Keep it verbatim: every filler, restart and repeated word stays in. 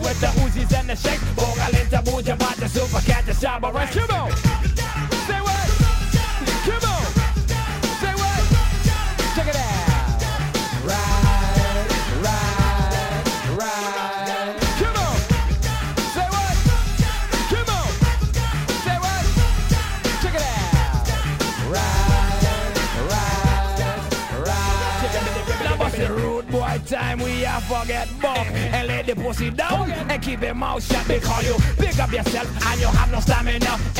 with the Uzis and the shakes. Vocal into booja bata, super cat, the shabba rush. Come on. Say what? Come on. Say what? Check it out. Right, right, right. Come on. Say what? Come on. Say what? Check it out. Right, right, right. Now bust the rude boy time, we have forget buck and lay the pussy down and keep your mouth shut because you pick up yourself and you have no stamina.